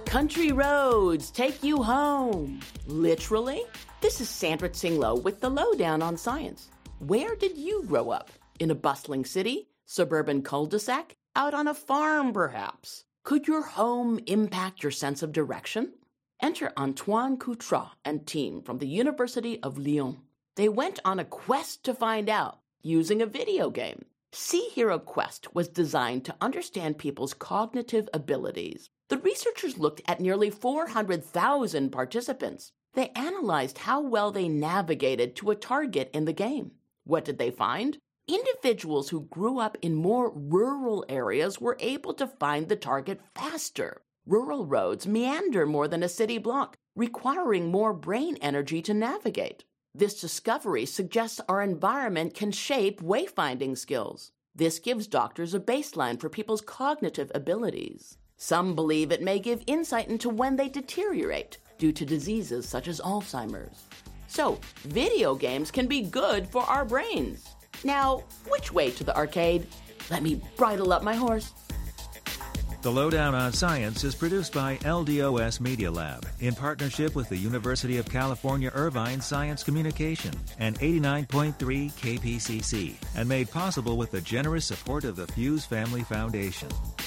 Country roads take you home. Literally? This is Sandra Tsinglow with the Lowdown on Science. Where did you grow up? In a bustling city? Suburban cul-de-sac? Out on a farm, perhaps? Could your home impact your sense of direction? Enter Antoine Coutras and team from the University of Lyon. They went on a quest to find out using a video game. Sea Hero Quest was designed to understand people's cognitive abilities. The researchers looked at nearly 400,000 participants. They analyzed how well they navigated to a target in the game. What did they find? Individuals who grew up in more rural areas were able to find the target faster. Rural roads meander more than a city block, requiring more brain energy to navigate. This discovery suggests our environment can shape wayfinding skills. This gives doctors a baseline for people's cognitive abilities. Some believe it may give insight into when they deteriorate due to diseases such as Alzheimer's. So, video games can be good for our brains. Now, which way to the arcade? Let me bridle up my horse. The Lowdown on Science is produced by LDOS Media Lab in partnership with the University of California Irvine Science Communication and 89.3 KPCC and made possible with the generous support of the Fuse Family Foundation.